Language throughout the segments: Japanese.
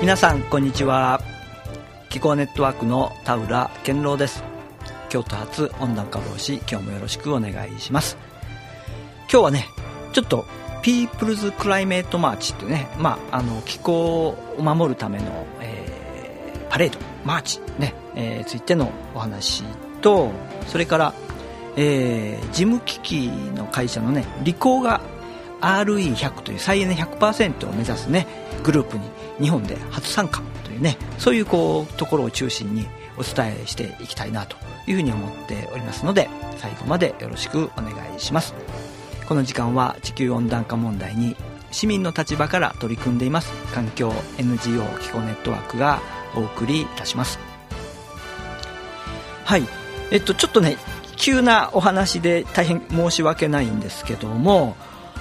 皆さんこんにちは。気候ネットワークの田浦健郎です。京都発温暖化防止、今日もよろしくお願いします。今日はねちょっとピープルズクライメートマーチっていうね、気候を守るための、パレードマーチね、ついてのお話と、それから、事務機器の会社のねリコーが RE100 という再エネ 100% を目指すねグループに日本で初参加というね、そういうところを中心にお伝えしていきたいなというふうに思っておりますので、最後までよろしくお願いします。この時間は地球温暖化問題に市民の立場から取り組んでいます環境 NGO 気候ネットワークがお送りいたします。はい、ちょっとね急なお話で大変申し訳ないんですけども、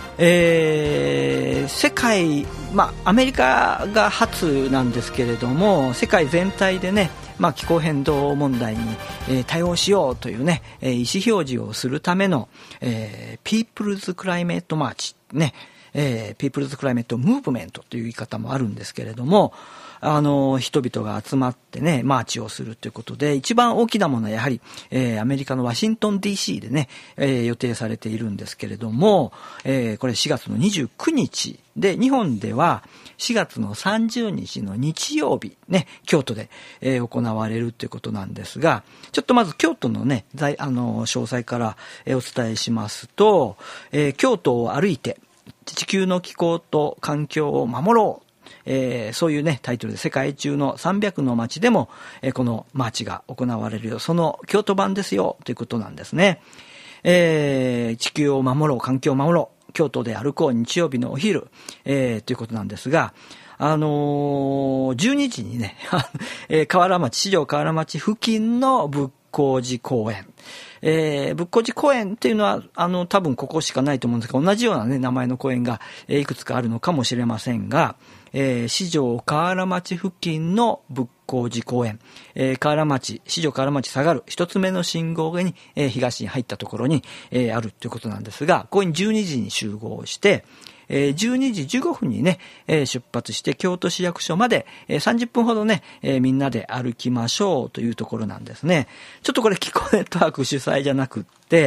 世界、アメリカが初なんですけれども、世界全体でね、気候変動問題に、対応しようというね、意思表示をするための、ピープルズクライメートマーチね、ピープルズクライメートムーブメントという言い方もあるんですけれども、人々が集まってねマーチをするということで、一番大きなものはやはり、アメリカのワシントン DC でね、予定されているんですけれども、これ4月の29日で、日本では4月の30日の日曜日ね京都で、行われるということなんですが、ちょっとまず京都のね詳細から、お伝えしますと、京都を歩いて地球の気候と環境を守ろう、そういうねタイトルで世界中の300の町でも、このマーチが行われるよ、その京都版ですよということなんですね。地球を守ろう、環境を守ろう、京都で歩こう、日曜日のお昼、ということなんですが、12時にね河原町、四条河原町付近の仏光寺公園、仏光寺公園っていうのは多分ここしかないと思うんですが、同じようなね名前の公園が、いくつかあるのかもしれませんが、四条河原町付近の仏光寺公園、河原町、四条河原町下がる一つ目の信号に、東に入ったところに、あるということなんですが、ここに12時に集合して、12時15分にね、出発して京都市役所まで、30分ほどね、みんなで歩きましょうというところなんですね。ちょっとこれ気候ネットワーク主催じゃなくって、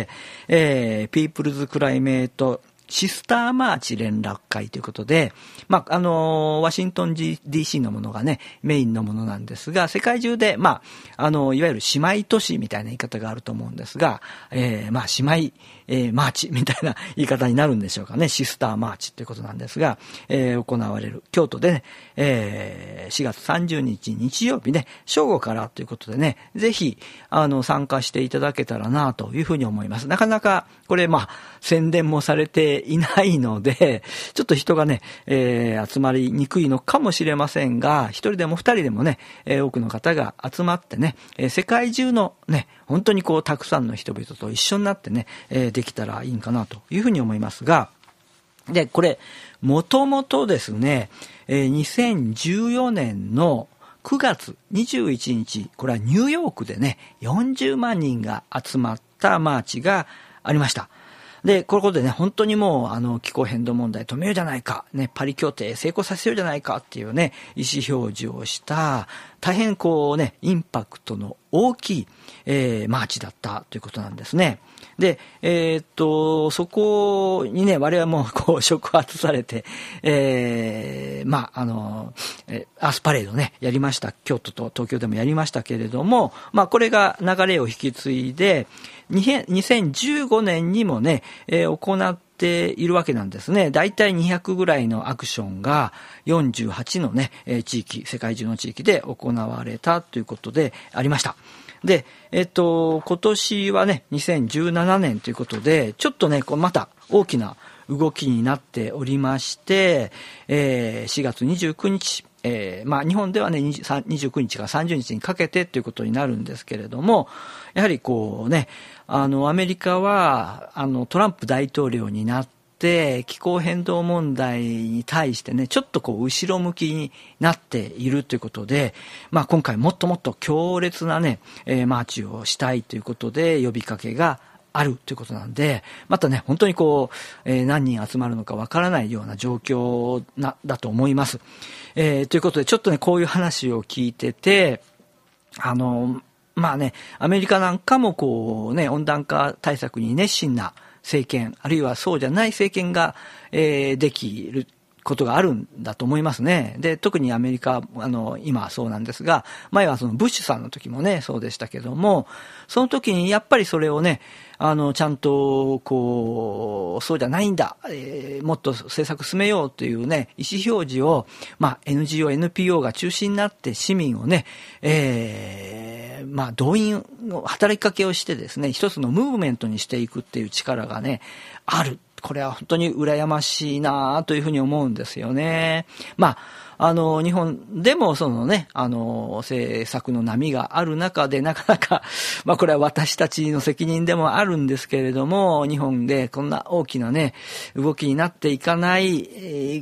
ピープルズクライメートシスターマーチ連絡会ということで、ワシントン DC のものがねメインのものなんですが、世界中でいわゆる姉妹都市みたいな言い方があると思うんですが、姉妹、マーチみたいな言い方になるんでしょうかね。シスターマーチということなんですが、行われる京都でね、4月30日日曜日ね正午からということでね、ぜひ参加していただけたらなというふうに思います。なかなかこれ宣伝もされていないので、ちょっと人がね、集まりにくいのかもしれませんが、一人でも二人でもね、多くの方が集まってね、世界中のね本当にたくさんの人々と一緒になってね、できたらいいんかなというふうに思いますが、でこれもともとですね、2014年の9月21日、これはニューヨークでね40万人が集まったマーチがありました。で、ここでね、本当にもう、気候変動問題止めようじゃないか、ね、パリ協定成功させようじゃないかっていうね、意思表示をした、大変インパクトの大きい、マーチだったということなんですね。で、そこにね、我々も触発されて、アースパレードね、やりました。京都と東京でもやりましたけれども、これが流れを引き継いで、2015年にもね、行っているわけなんですね。だいたい200ぐらいのアクションが48のね、地域、世界中の地域で行われたということでありました。で、今年はね、2017年ということで、ちょっとね、また大きな動きになっておりまして、4月29日、日本ではね29日から30日にかけてということになるんですけれども、やはりアメリカはトランプ大統領になって気候変動問題に対してねちょっと後ろ向きになっているということで、今回もっともっと強烈なね、マーチをしたいということで呼びかけがあるということなんで、またね、本当に何人集まるのかわからないような状況だと思います。ということで、ちょっとね、こういう話を聞いてて、まあね、アメリカなんかも温暖化対策に熱心な政権、あるいはそうじゃない政権が、できることがあるんだと思いますね。で、特にアメリカ、今はそうなんですが、前はそのブッシュさんの時もね、そうでしたけども、その時にやっぱりそれをね、ちゃんと、そうじゃないんだ、もっと政策進めようというね、意思表示を、NGO、NPO が中心になって市民をね、動員の働きかけをしてですね、一つのムーブメントにしていくっていう力がね、ある。これは本当に羨ましいなというふうに思うんですよね。日本でもそのね、政策の波がある中でなかなか、これは私たちの責任でもあるんですけれども、日本でこんな大きなね、動きになっていかない、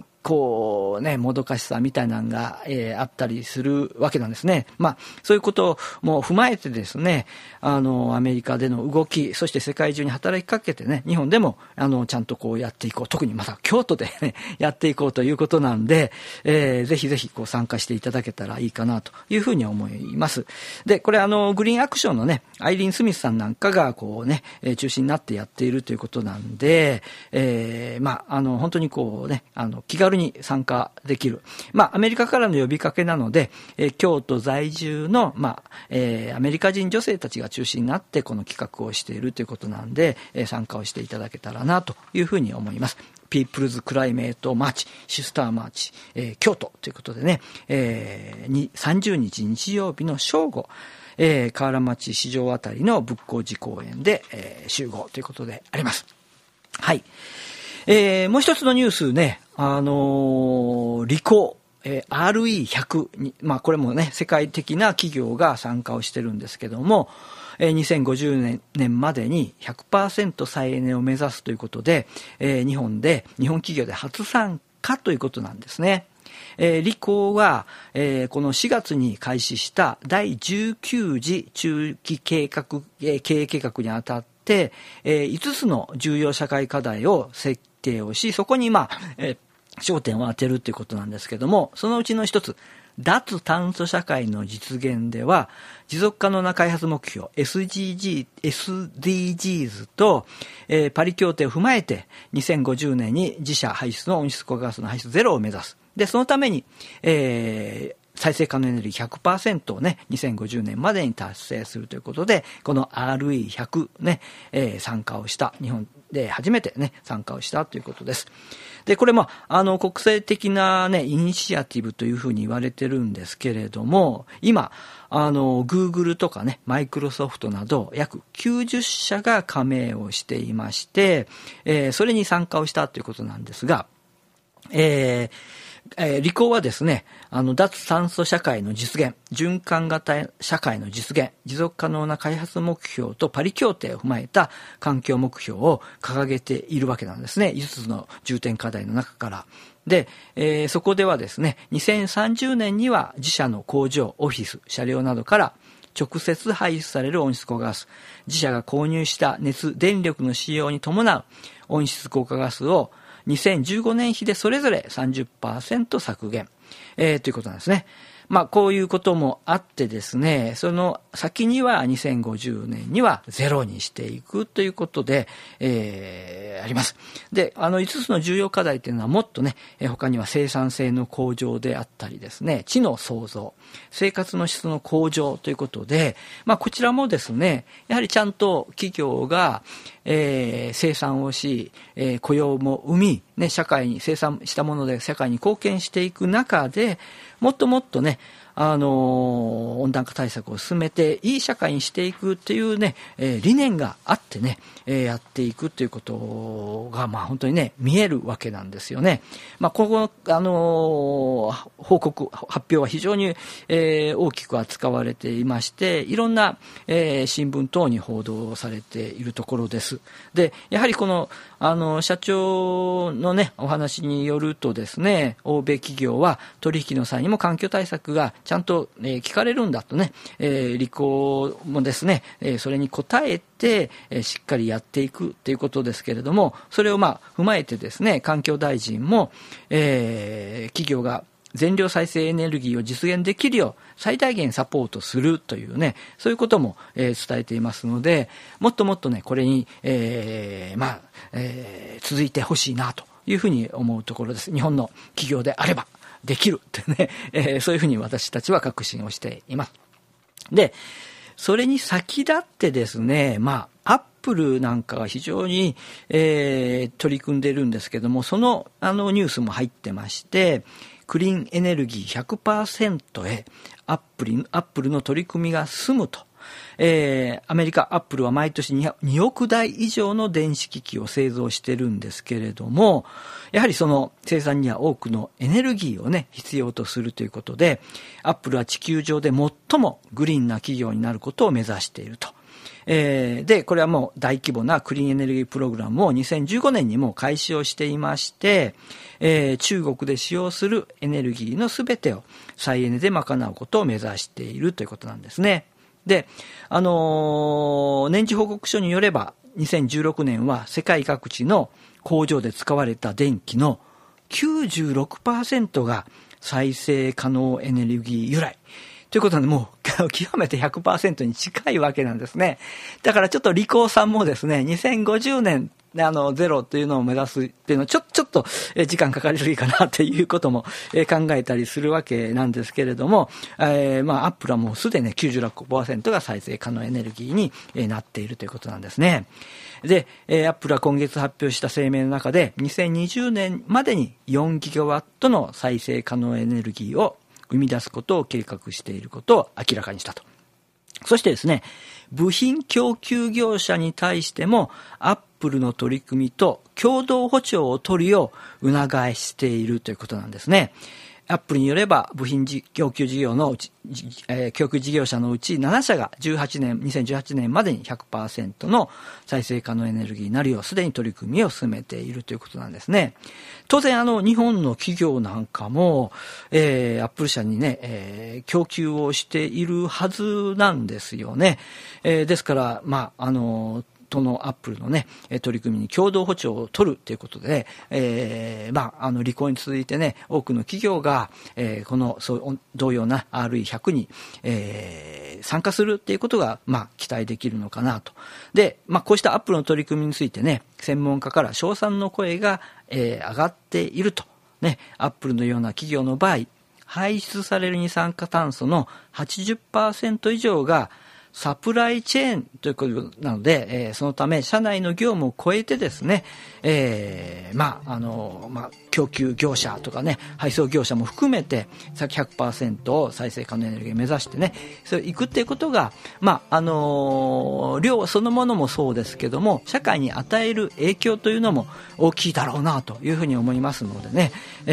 もどかしさみたいなのが、あったりするわけなんですね。そういうことも踏まえてですね、アメリカでの動き、そして世界中に働きかけてね、日本でも、ちゃんとやっていこう。特にまた京都でね、やっていこうということなんで、ぜひぜひ参加していただけたらいいかなというふうに思います。で、これグリーンアクションのね、アイリーン・スミスさんなんかが中心になってやっているということなんで、本当に気軽に参加できる。アメリカからの呼びかけなので、京都在住の、アメリカ人女性たちが中心になってこの企画をしているということなんで、参加をしていただけたらなというふうに思います。ピープルズクライメートマーチ、シスターマーチ、京都ということでね、30日日曜日の正午、河原町市場あたりの仏光寺公園で、集合ということであります。はい。もう一つのニュースね、リコー、RE100 に、これもね、世界的な企業が参加をしてるんですけども、2050年までに 100% 再エネを目指すということで、日本企業で初参加ということなんですね。リコーは、この4月に開始した第19次中期経営計画にあたって、5つの重要社会課題を設定をし、そこに焦点を当てるということなんですけども、そのうちの一つ、脱炭素社会の実現では、持続可能な開発目標 SDGs と、パリ協定を踏まえて2050年に自社排出の温室効果ガスの排出ゼロを目指す。で、そのために、再生可能エネルギー 100% をね、2050年までに達成するということで、この RE100 ね、参加をした、日本で初めてね、参加をしたということです。で、これ国際的なね、イニシアティブというふうに言われてるんですけれども、今、Google とかね、マイクロソフトなど約90社が加盟をしていまして、それに参加をしたということなんですが、リコーはですね、脱炭素社会の実現、循環型社会の実現、持続可能な開発目標とパリ協定を踏まえた環境目標を掲げているわけなんですね。5つの重点課題の中から。で、そこではですね、2030年には自社の工場、オフィス、車両などから直接排出される温室効果ガス、自社が購入した熱、電力の使用に伴う温室効果ガスを2015年比でそれぞれ 30% 削減、ということなんですね。こういうこともあってですね、その先には2050年にはゼロにしていくということで、あります。で、5つの重要課題というのはもっとね、他には生産性の向上であったりですね、知の創造、生活の質の向上ということで、こちらもですね、やはりちゃんと企業が、生産をし、雇用も生み、ね、社会に生産したもので社会に貢献していく中で、もっともっとね、温暖化対策を進めていい社会にしていくっていうね、理念があってね、やっていくということが本当にね見えるわけなんですよね。ここの報告発表は非常に、大きく扱われていまして、いろんな、新聞等に報道されているところです。で、やはりこの社長のねお話によるとですね、欧米企業は取引の際にも環境対策がちゃんと、聞かれるんだとね、理工もですね、それに応えて、しっかりやっていくということですけれども、それを踏まえてですね、環境大臣も、企業が全量再生エネルギーを実現できるよう最大限サポートするというね、そういうことも、伝えていますので、もっともっとね、これに、続いてほしいなというふうに思うところです。日本の企業であればできるってね、そういうふうに私たちは確信をしています。で、それに先立ってですね、アップルなんかが非常に、取り組んでるんですけども、そのニュースも入ってまして、クリーンエネルギー 100% へアップルの取り組みが進むと。アメリカ、アップルは毎年2億台以上の電子機器を製造してるんですけれども、やはりその生産には多くのエネルギーをね、必要とするということで、アップルは地球上で最もグリーンな企業になることを目指していると。で、これはもう大規模なクリーンエネルギープログラムを2015年にもう開始をしていまして、中国で使用するエネルギーのすべてを再エネで賄うことを目指しているということなんですね。で、年次報告書によれば、2016年は世界各地の工場で使われた電気の 96% が再生可能エネルギー由来。ということなんで、もう極めて 100% に近いわけなんですね。だからちょっとリコーさんもですね、2050年ゼロというのを目指すっていうのはちょっと時間かかりすぎかなっていうことも考えたりするわけなんですけれども、アップルはもうすでに 96% が再生可能エネルギーになっているということなんですね。で、アップルは今月発表した声明の中で、2020年までに4ギガワットの再生可能エネルギーを生み出すことを計画していることを明らかにしたと。そしてですね、部品供給業者に対してもアップルの取り組みと共同歩調を取るよう促しているということなんですね。アップルによれば部品供給事業の供給事業者のうち7社が2018年までに 100% の再生可能エネルギーになるようすでに取り組みを進めているということなんですね。当然日本の企業なんかも、アップル社にね、供給をしているはずなんですよね。ですから、とのアップルのね、取り組みに共同歩調を取るということで、リコーに続いてね、多くの企業が、この同様な RE100 に、参加するっていうことが、期待できるのかなと。で、こうしたアップルの取り組みについてね、専門家から称賛の声が、上がっていると。ね、アップルのような企業の場合、排出される二酸化炭素の 80% 以上がサプライチェーンということなので、そのため社内の業務を超えてですね、供給業者とかね、配送業者も含めて先 100% を再生可能エネルギーを目指してね、それ行くっていうことが、量そのものもそうですけども、社会に与える影響というのも大きいだろうなというふうに思いますのでね、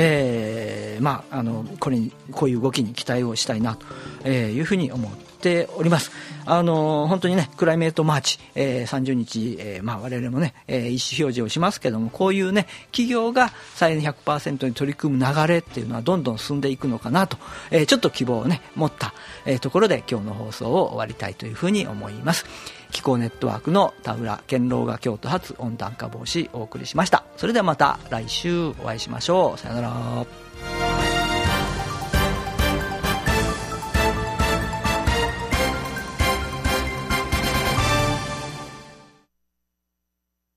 こういう動きに期待をしたいなというふうに思っております。本当にね、クライメートマーチ、30日、我々もね、意思表示をしますけども、こういうね、企業が再エネ 100% に取り組む流れっていうのはどんどん進んでいくのかなと、ちょっと希望をね、持った、ところで今日の放送を終わりたいというふうに思います。気候ネットワークの田浦健郎が京都発温暖化防止お送りしました。それではまた来週お会いしましょう。さよなら。